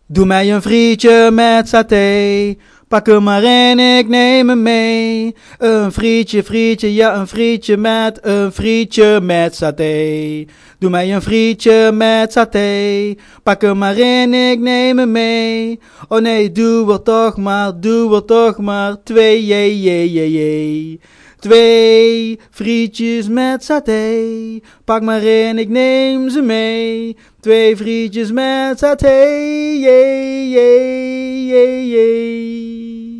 Doe mij een frietje met saté. Pak hem maar in, ik neem hem mee. Een frietje, ja een frietje met saté. Doe mij een frietje met saté. Pak hem maar in, ik neem hem mee. Oh nee, doe er toch maar 2, jee. 2 frietjes met saté. Pak maar in, ik neem ze mee. 2 frietjes met saté. Jee.